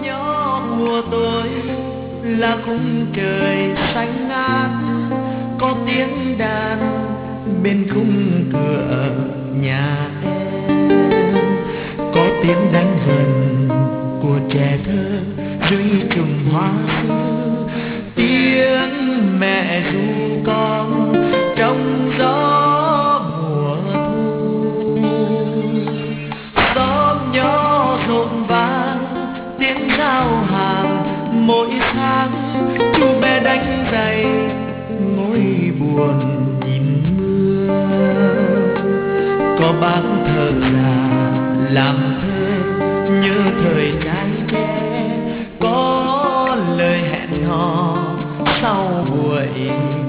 nhỏ của tôi là khung trời xanh ngát, có tiếng đàn bên khung cửa nhà em, có tiếng đánh vần của trẻ thơ dưới chùm hoa xưa, tiếng mẹ ru con trong gió mùa thu. Xóm nhỏ rộn vang tiếng giao hàng mỗi sáng, chú bé đánh giày ngồi buồn nhìn mưa. Có bác thợ già làm thơ nhớ thời trai trẻ, có lời hẹn hò sau buổi